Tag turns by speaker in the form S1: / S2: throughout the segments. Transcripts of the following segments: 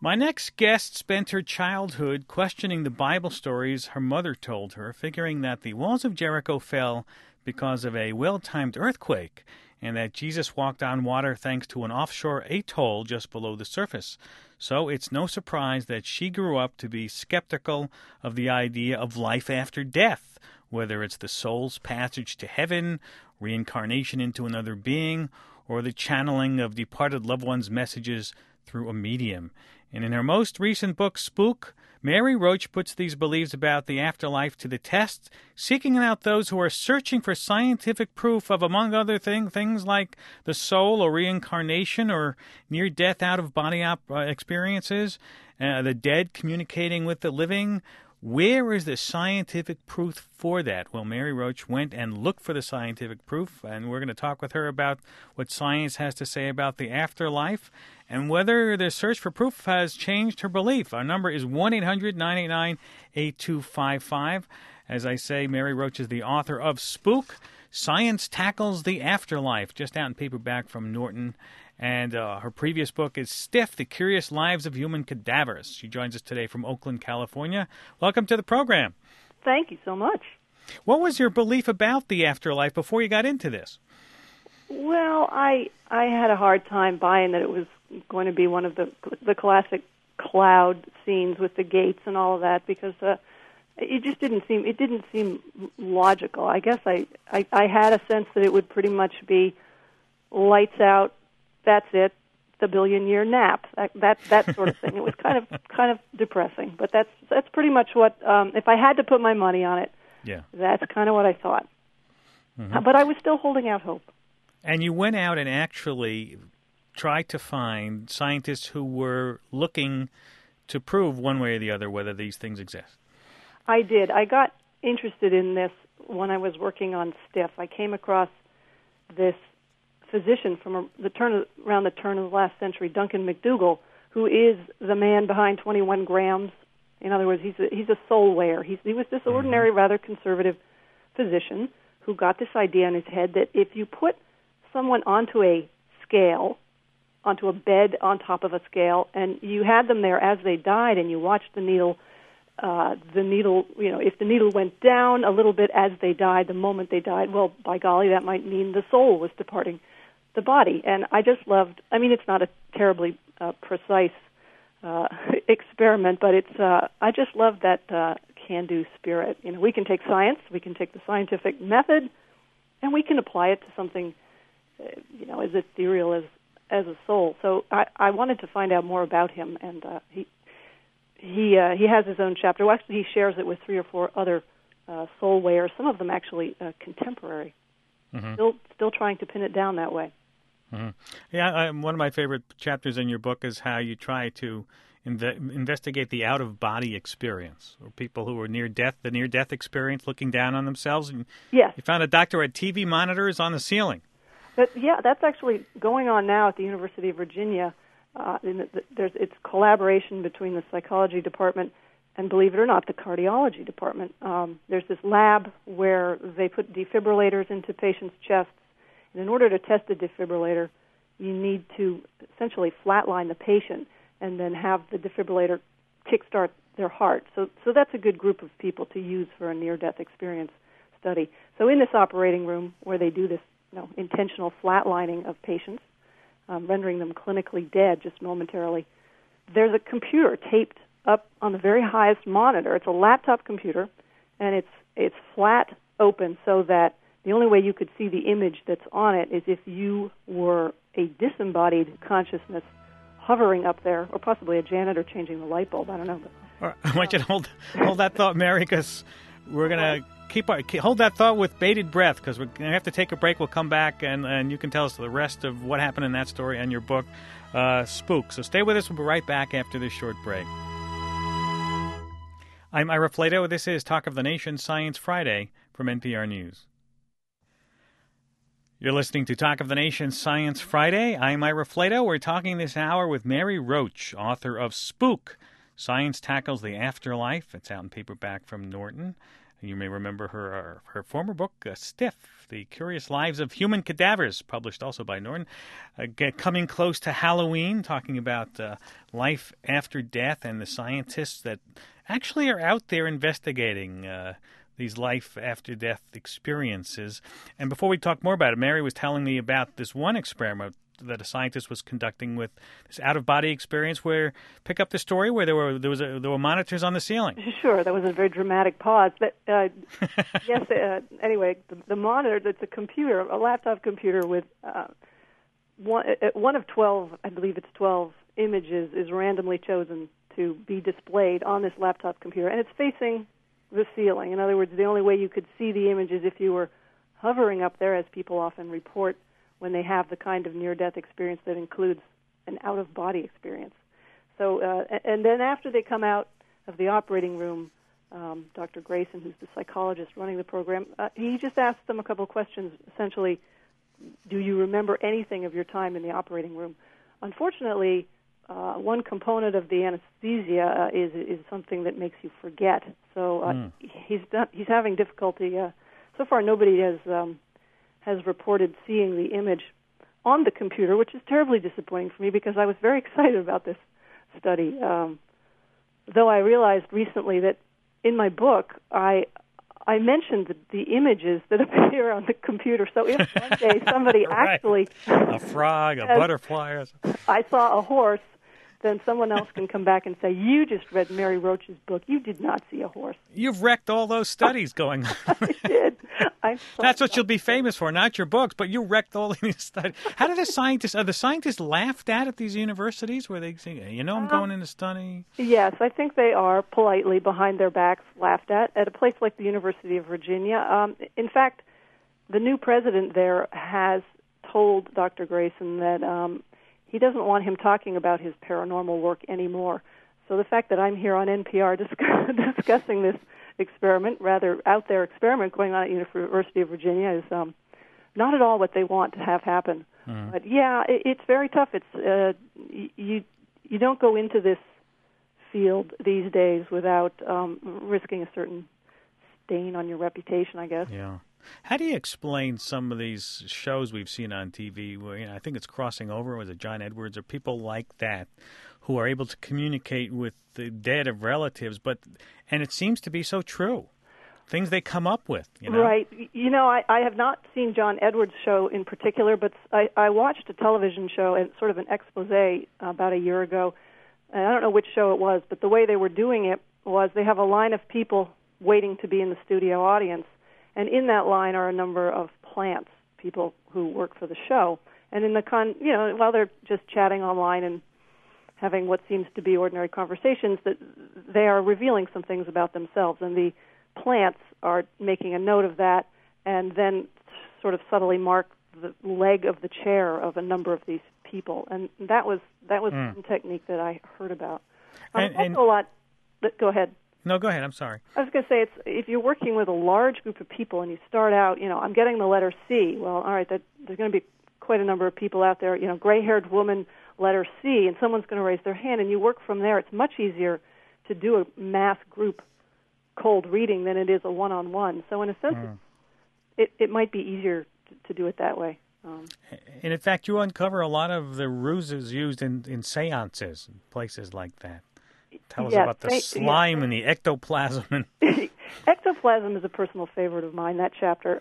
S1: My next guest spent her childhood questioning the Bible stories her mother told her, figuring that the walls of Jericho fell because of a well-timed earthquake, and that Jesus walked on water thanks to an offshore atoll just below the surface. So it's no surprise that she grew up to be skeptical of the idea of life after death, whether it's the soul's passage to heaven, reincarnation into another being, or the channeling of departed loved ones' messages through a medium. And in her most recent book, Spook, Mary Roach puts these beliefs about the afterlife to the test, seeking out those who are searching for scientific proof of, among other things like the soul or reincarnation or near-death out-of-body experiences, the dead communicating with the living. Where is the scientific proof for that? Well, Mary Roach went and looked for the scientific proof, and we're going to talk with her about what science has to say about the afterlife and whether the search for proof has changed her belief. Our number is 1-800-989-8255. As I say, Mary Roach is the author of Spook, Science Tackles the Afterlife, just out in paperback from Norton. And her previous book is Stiff, The Curious Lives of Human Cadavers. She joins us today from Oakland, California. Welcome to the program.
S2: Thank you so much.
S1: What was your belief about the afterlife before you got into this?
S2: Well, I had a hard time buying that it was going to be one of the classic cloud scenes with the gates and all of that, because it just didn't seem logical. I guess I had a sense that it would pretty much be lights out, that's it, the billion-year nap, that sort of thing. It was kind of depressing, but that's pretty much what. If I had to put my money on it,
S1: yeah,
S2: that's kind of what I thought. Mm-hmm. But I was still holding out hope.
S1: And you went out and actually tried to find scientists who were looking to prove one way or the other whether these things exist.
S2: I did. I got interested in this when I was working on Stiff. I came across this physician from around the turn of the last century, Duncan McDougall, who is the man behind 21 Grams. In other words, he's a soul wearer. He was this ordinary, rather conservative physician who got this idea in his head that if you put someone onto a scale, onto a bed on top of a scale, and you had them there as they died, and you watched the needle, if the needle went down a little bit as they died, the moment they died, well, by golly, that might mean the soul was departing the body. And I just loved, it's not a terribly precise experiment, but I just love that can-do spirit. We can take science, we can take the scientific method, and we can apply it to something, as ethereal as a soul. So I wanted to find out more about him, and he has his own chapter. Well, actually, he shares it with 3 or 4 other soul wearers, some of them actually contemporary, still trying to pin it down that way.
S1: Mm-hmm. Yeah, one of my favorite chapters in your book is how you try to investigate the out-of-body experience, or people who are near death, the near-death experience, looking down on themselves. And
S2: yes.
S1: You found a doctor had TV monitors on the ceiling.
S2: That's actually going on now at the University of Virginia. It's collaboration between the psychology department and, believe it or not, the cardiology department. There's this lab where they put defibrillators into patients' chests, and in order to test the defibrillator, you need to essentially flatline the patient and then have the defibrillator kickstart their heart. So that's a good group of people to use for a near-death experience study. So in this operating room where they do this intentional flatlining of patients, rendering them clinically dead just momentarily, there's a computer taped up on the very highest monitor. It's a laptop computer, and it's flat open so that the only way you could see the image that's on it is if you were a disembodied consciousness hovering up there, or possibly a janitor changing the light bulb. I don't know.
S1: I want you to hold that thought, Mary, because we're going to hold that thought with bated breath, because we're going to have to take a break. We'll come back, and you can tell us the rest of what happened in that story and your book, Spook. So stay with us. We'll be right back after this short break. I'm Ira Flato. This is Talk of the Nation Science Friday from NPR News. You're listening to Talk of the Nation Science Friday. I'm Ira Flato. We're talking this hour with Mary Roach, author of Spook, Science Tackles the Afterlife. It's out in paperback from Norton. You may remember her former book, Stiff, The Curious Lives of Human Cadavers, published also by Norton. Coming close to Halloween, talking about life after death and the scientists that actually are out there investigating these life after death experiences. And before we talk more about it, Mary was telling me about this one experiment that a scientist was conducting with this out-of-body experience. Where pick up the story where there were monitors on the ceiling.
S2: Sure, that was a very dramatic pause. But yes, anyway, the monitor, it's a computer, a laptop computer with one of 12, I believe it's 12 images is randomly chosen to be displayed on this laptop computer, and it's facing the ceiling. In other words, the only way you could see the image is if you were hovering up there, as people often report when they have the kind of near-death experience that includes an out-of-body experience. So, and then after they come out of the operating room, Dr. Grayson, who's the psychologist running the program, he just asked them a couple of questions, essentially, do you remember anything of your time in the operating room? Unfortunately, one component of the anesthesia is something that makes you forget. So he's having difficulty. So far, nobody has reported seeing the image on the computer, which is terribly disappointing for me because I was very excited about this study. Though I realized recently that in my book I mentioned the images that appear on the computer. So if one day somebody
S1: right.
S2: actually
S1: a frog, a butterfly, or something.
S2: I saw a horse, then someone else can come back and say, you just read Mary Roach's book. You did not see a horse.
S1: You've wrecked all those studies going on.
S2: I did.
S1: That's what you'll be famous for, not your books, but you wrecked all these studies. How do the scientists laughed at these universities where they say, I'm going in to study?
S2: Yes, I think they are politely behind their backs laughed at a place like the University of Virginia. In fact, the new president there has told Dr. Grayson that he doesn't want him talking about his paranormal work anymore. So the fact that I'm here on NPR discussing this experiment, rather out there experiment going on at University of Virginia, is not at all what they want to have happen. Mm-hmm. But yeah, it's very tough. It's you don't go into this field these days without risking a certain stain on your reputation, I guess.
S1: Yeah. How do you explain some of these shows we've seen on TV where, I think it's Crossing Over, was it John Edwards, or people like that who are able to communicate with the dead of relatives, and it seems to be so true. Things they come up with,
S2: Right. I have not seen John Edwards' show in particular, but I watched a television show, and sort of an expose about a year ago, and I don't know which show it was, but the way they were doing it was they have a line of people waiting to be in the studio audience. And in that line are a number of plants, people who work for the show. And in the while they're just chatting online and having what seems to be ordinary conversations, that they are revealing some things about themselves. And the plants are making a note of that, and then sort of subtly mark the leg of the chair of a number of these people. And that was one technique that I heard about. Also a lot. Go ahead.
S1: No, go ahead. I'm sorry.
S2: I was going to say, if you're working with a large group of people and you start out, I'm getting the letter C. Well, all right, there's going to be quite a number of people out there, gray-haired woman, letter C, and someone's going to raise their hand, and you work from there. It's much easier to do a mass group cold reading than it is a one-on-one. So in a sense, it might be easier to do it that way.
S1: And in fact, you uncover a lot of the ruses used in seances and places like that. Tell us about the slime and the ectoplasm.
S2: Ectoplasm is a personal favorite of mine, that chapter.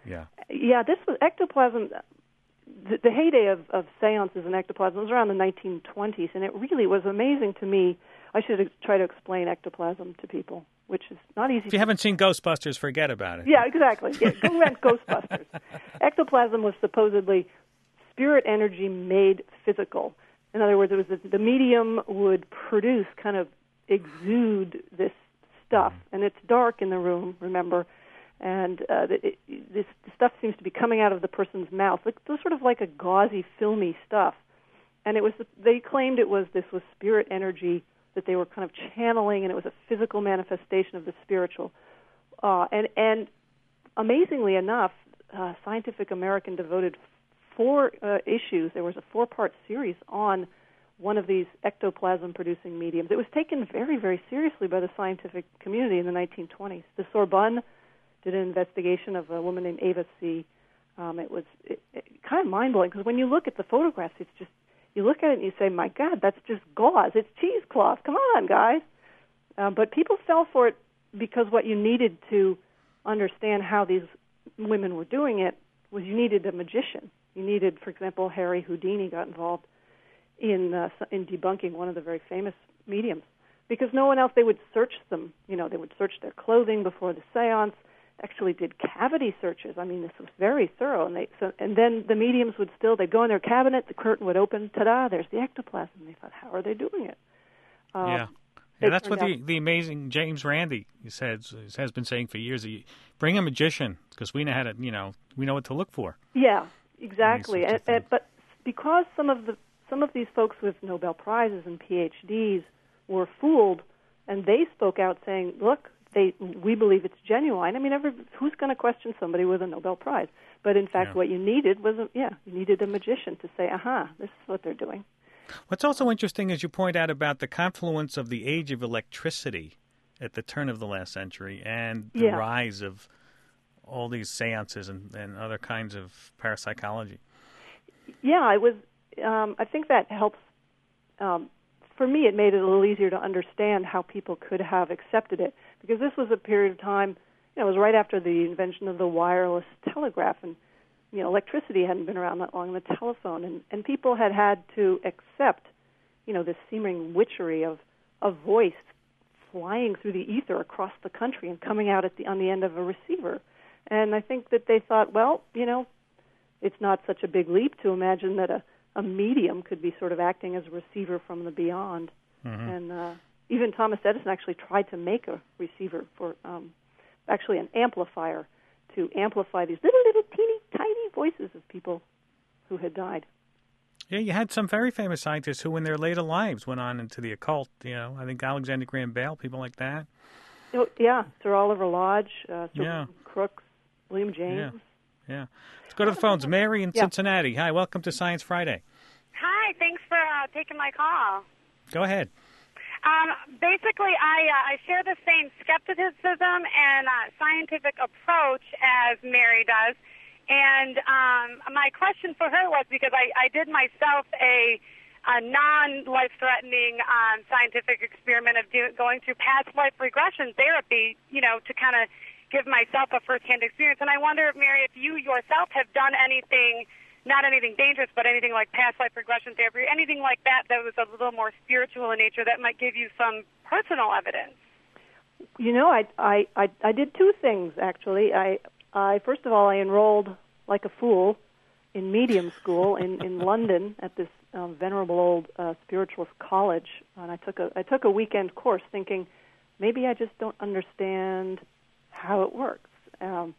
S2: This was ectoplasm. The heyday of seances and ectoplasm was around the 1920s, and it really was amazing to me. I should try to explain ectoplasm to people, which is not easy.
S1: If you haven't seen Ghostbusters, forget about it.
S2: Yeah, exactly. Yeah, go rent Ghostbusters. Ectoplasm was supposedly spirit energy made physical. In other words, it was the medium would produce, kind of exude this stuff, and it's dark in the room, remember, and this stuff seems to be coming out of the person's mouth, sort of like a gauzy, filmy stuff. And they claimed this was spirit energy that they were kind of channeling, and it was a physical manifestation of the spiritual. And amazingly enough, Scientific American devoted 4 issues. There was a 4-part series on one of these ectoplasm-producing mediums. It was taken very, very seriously by the scientific community in the 1920s. The Sorbonne did an investigation of a woman named Ava C. It was kind of mind-blowing because when you look at the photographs, it's just, you look at it and you say, my God, that's just gauze. It's cheesecloth. Come on, guys. But people fell for it because what you needed to understand how these women were doing it was you needed a magician. You needed, for example, Harry Houdini got involved in debunking one of the very famous mediums because no one else, they would search them. You know, they would search their clothing before the seance, actually did cavity searches. I mean, this was very thorough. And then the mediums would they'd go in their cabinet, the curtain would open, ta-da, there's the ectoplasm. They thought, how are they doing it?
S1: Yeah, that's what the amazing James Randi has been saying for years. Bring a magician because we know how to, we know what to look for.
S2: Yeah, exactly. But because some of these folks with Nobel Prizes and PhDs were fooled, and they spoke out saying, look, we believe it's genuine. I mean, who's going to question somebody with a Nobel Prize? But in fact, what you needed was, you needed a magician to say, this is what they're doing.
S1: What's also interesting, as you point out, about the confluence of the age of electricity at the turn of the last century and the rise of all these seances and other kinds of parapsychology.
S2: Yeah, it was. I think that helps. For me, it made it a little easier to understand how people could have accepted it, because this was a period of time, it was right after the invention of the wireless telegraph, and electricity hadn't been around that long, the telephone, and people had to accept, this seeming witchery of a voice flying through the ether across the country and coming out on the end of a receiver. And I think that they thought, well, it's not such a big leap to imagine that a medium could be sort of acting as a receiver from the beyond. Mm-hmm. And even Thomas Edison actually tried to make a receiver for, actually an amplifier to amplify these little teeny tiny voices of people who had died.
S1: Yeah, you had some very famous scientists who in their later lives went on into the occult, I think Alexander Graham Bell, people like that.
S2: Oh, yeah, Sir Oliver Lodge, Sir Crookes, William James.
S1: Yeah. Let's go to the phones. Mary in Cincinnati. Hi, welcome to Science Friday.
S3: Hi, thanks for taking my call.
S1: Go ahead.
S3: Basically, I share the same skepticism and scientific approach as Mary does. And my question for her was, because I did myself a non-life-threatening scientific experiment of going through past life regression therapy, to kind of give myself a first-hand experience. And I wonder, Mary, if you yourself have done anything, not anything dangerous, but anything like past life regression therapy, or anything like that was a little more spiritual in nature that might give you some personal evidence.
S2: I did two things, actually. I first of all, I enrolled like a fool in medium school in London at this venerable old spiritualist college, and I took a weekend course thinking maybe I just don't understand how it works, and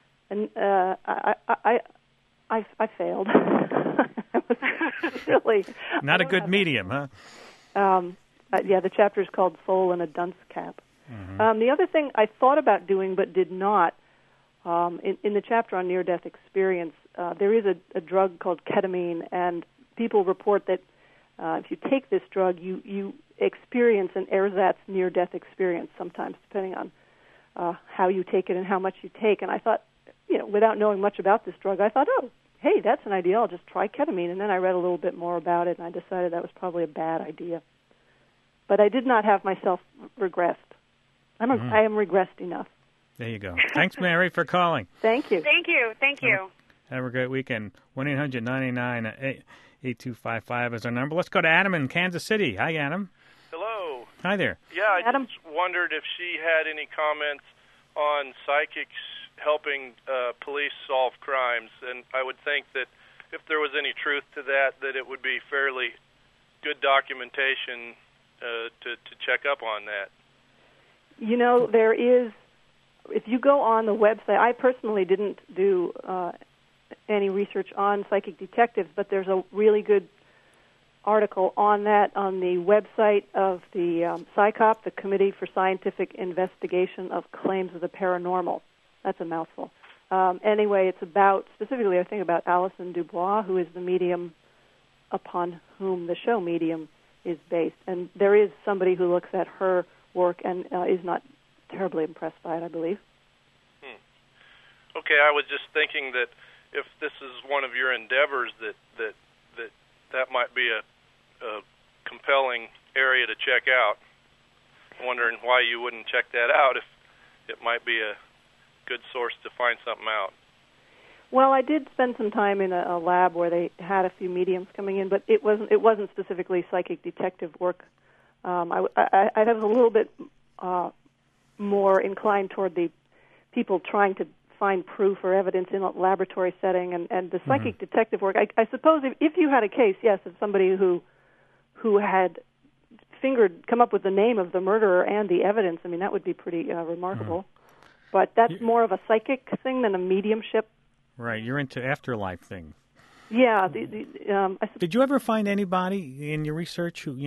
S2: I failed. I was really
S1: not a good medium, huh?
S2: The chapter is called "Soul in a Dunce Cap." Mm-hmm. The other thing I thought about doing but did not, in the chapter on near-death experience, there is a drug called ketamine, and people report that if you take this drug, you experience an ersatz near-death experience sometimes, depending on how you take it and how much you take. And I thought, without knowing much about this drug, I thought, oh, hey, that's an idea. I'll just try ketamine. And then I read a little bit more about it, and I decided that was probably a bad idea. But I did not have myself regressed. I am regressed enough.
S1: There you go. Thanks, Mary, for calling.
S2: Thank you.
S3: Thank you.
S1: Have a great weekend. 1-800-99-8255 is our number. Let's go to Adam in Kansas City. Hi, Adam.
S4: Hello.
S1: Hi there.
S4: Yeah,
S2: Adam.
S4: Just wondered if she had any comments on psychics helping police solve crimes. And I would think that if there was any truth to that it would be fairly good documentation to check up on that.
S2: There is, if you go on the website, I personally didn't do any research on psychic detectives, but there's a really good article on that on the website of the CSICOP, the Committee for Scientific Investigation of Claims of the Paranormal. That's a mouthful. Anyway, it's specifically, I think, about Alison Dubois, who is the medium upon whom the show Medium is based. And there is somebody who looks at her work and is not terribly impressed by it, I believe.
S4: Okay, I was just thinking that if this is one of your endeavors, that might be a compelling area to check out. I'm wondering why you wouldn't check that out if it might be a good source to find something out.
S2: Well, I did spend some time in a lab where they had a few mediums coming in, but it wasn't specifically psychic detective work. I was a little bit more inclined toward the people trying to find proof or evidence in a laboratory setting, and the psychic detective work. I suppose if you had a case, yes, of somebody who had come up with the name of the murderer and the evidence, I mean, that would be pretty remarkable. But that's more of a psychic thing than a mediumship.
S1: Right, you're into afterlife thing.
S2: Yeah.
S1: Did you ever find anybody in your research who,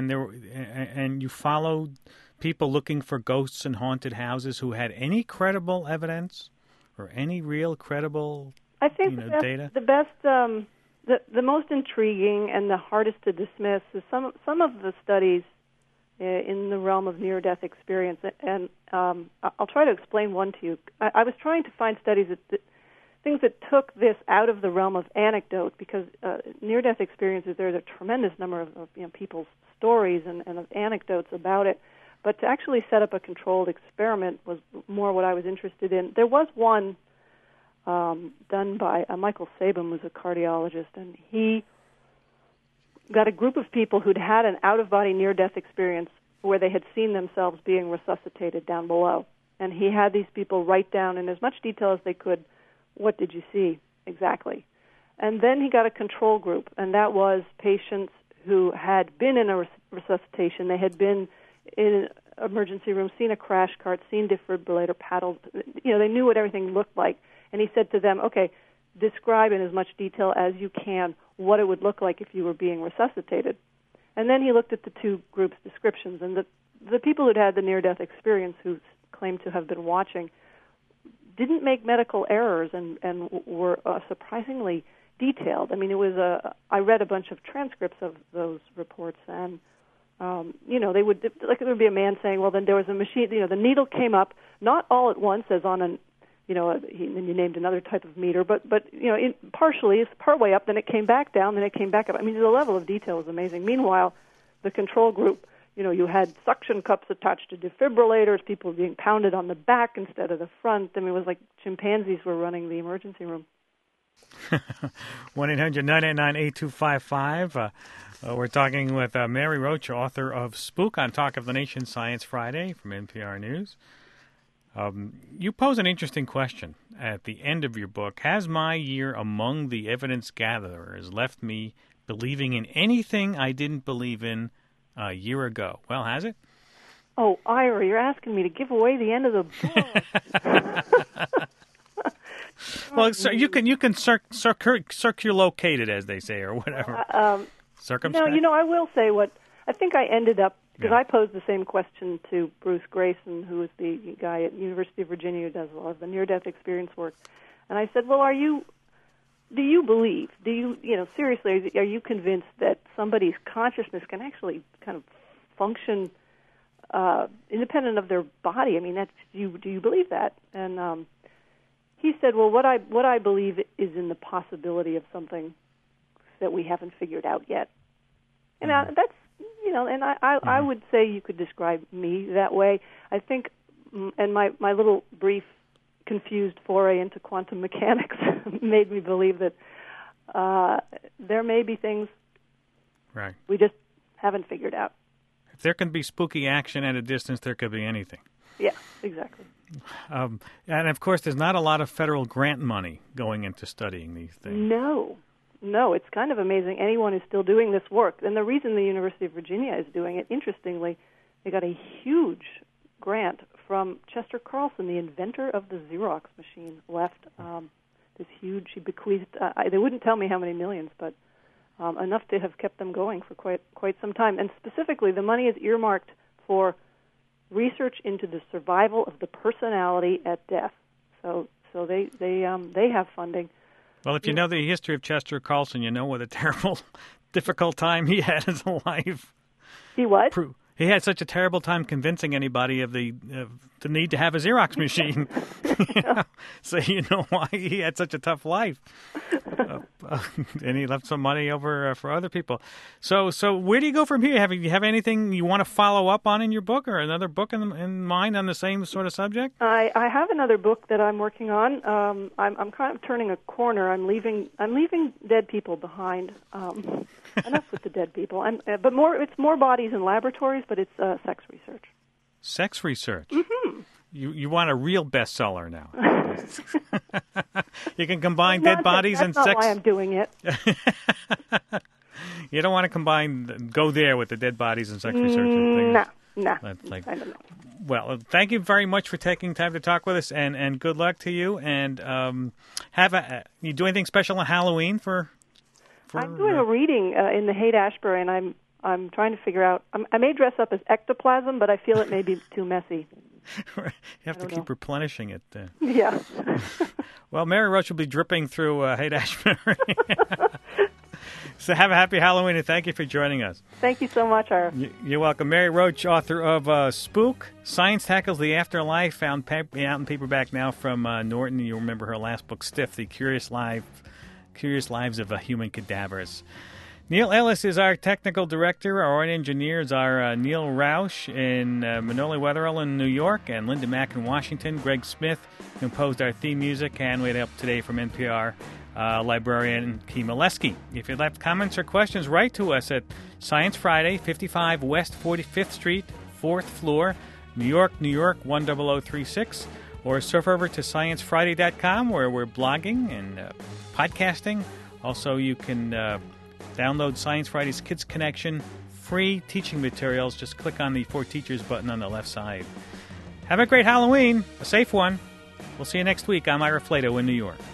S1: and you followed people looking for ghosts in haunted houses who had any credible evidence or any real credible,
S2: I think
S1: data?
S2: The best, the most intriguing and the hardest to dismiss is some of the studies in the realm of near-death experience, and I'll try to explain one to you. I was trying to find studies things that took this out of the realm of anecdote, because near-death experiences, there's a tremendous number of people's stories and of anecdotes about it. But to actually set up a controlled experiment was more what I was interested in. There was one done by Michael Sabin, who's a cardiologist, and he got a group of people who'd had an out-of-body near-death experience where they had seen themselves being resuscitated down below. And he had these people write down in as much detail as they could, what did you see exactly? And then he got a control group, and that was patients who had been in a resuscitation. They had been in an emergency room, seen a crash cart, seen defibrillator, paddled. They knew what everything looked like. And he said to them, okay, describe in as much detail as you can what it would look like if you were being resuscitated. And then he looked at the two groups' descriptions, and the people who'd had the near-death experience, who claimed to have been watching, didn't make medical errors and were surprisingly detailed. I mean, I read a bunch of transcripts of those reports, and they would, there would be a man saying, well, then there was a machine, the needle came up, not all at once as on and you named another type of meter, but partially, it's partway up, then it came back down, then it came back up. I mean, the level of detail is amazing. Meanwhile, the control group, you had suction cups attached to defibrillators, people being pounded on the back instead of the front. I mean, it was like chimpanzees were running the emergency room.
S1: 1-800-989-8255. We're talking with Mary Roach, author of Spook on Talk of the Nation Science Friday from NPR News. You pose an interesting question at the end of your book. Has my year among the evidence gatherers left me believing in anything I didn't believe in a year ago? Well, has it?
S2: Oh, Ira, you're asking me to give away the end of the book.
S1: Well, so you can circulocate it, as they say, or whatever. Circumspect?
S2: No, I will say what I think I ended up, because I posed the same question to Bruce Grayson, who is the guy at University of Virginia who does a lot of the near-death experience work. And I said, well, do you believe, seriously, are you convinced that somebody's consciousness can actually kind of function independent of their body? I mean, do you believe that? And he said, well, what I believe is in the possibility of something that we haven't figured out yet. And that's, and I would say you could describe me that way. I think, and my little brief confused foray into quantum mechanics made me believe that there may be things we just haven't figured out.
S1: If there can be spooky action at a distance, there could be anything.
S2: Yeah, exactly.
S1: And, of course, there's not a lot of federal grant money going into studying these things.
S2: No, it's kind of amazing anyone is still doing this work. And the reason the University of Virginia is doing it, interestingly, they got a huge grant from Chester Carlson, the inventor of the Xerox machine, left this huge, he bequeathed, they wouldn't tell me how many millions, but enough to have kept them going for quite some time. And specifically, the money is earmarked for research into the survival of the personality at death. So they have funding.
S1: Well, if you know the history of Chester Carlson, you know what a terrible, difficult time he had in life.
S2: He what?
S1: He had such a terrible time convincing anybody of the need to have a Xerox machine. So you know why he had such a tough life. And he left some money over for other people. So where do you go from here? Have you have anything you want to follow up on in your book, or another book in mind on the same sort of subject?
S2: I have another book that I'm working on. I'm kind of turning a corner. I'm leaving dead people behind. Enough with the dead people. But it's more bodies in laboratories, but it's sex research.
S1: Sex research. Mm-hmm. You want a real bestseller now. You can combine dead bodies and sex.
S2: That's not why I'm doing it.
S1: You don't want to go there with the dead bodies and sex research.
S2: No.
S1: I
S2: don't know.
S1: Well, thank you very much for taking time to talk with us, and good luck to you. And you do anything special on Halloween for
S2: I'm doing a reading in the Haight-Ashbury, and I'm trying to figure out. I may dress up as ectoplasm, but I feel it may be too messy.
S1: You have to keep replenishing it.
S2: Yeah.
S1: Well, Mary Roach will be dripping through Haight-Ashbury. So have a happy Halloween, and thank you for joining us.
S2: Thank you so much, Ira.
S1: You're welcome. Mary Roach, author of Spook, Science Tackles the Afterlife, out in paperback now from Norton. You'll remember her last book, Stiff, The Curious Lives of Human Cadavers. Neil Ellis is our technical director. Our engineers are Neil Roush in Manoli Wetherell in New York and Linda Mack in Washington. Greg Smith composed our theme music, and we had help today from NPR librarian Kim Oleski. If you'd have comments or questions, write to us at Science Friday, 55 West 45th Street, 4th floor, New York, 10036, or surf over to sciencefriday.com, where we're blogging and podcasting. Also, you can download Science Friday's Kids Connection, free teaching materials. Just click on the For Teachers button on the left side. Have a great Halloween, a safe one. We'll see you next week. I'm Ira Flato in New York.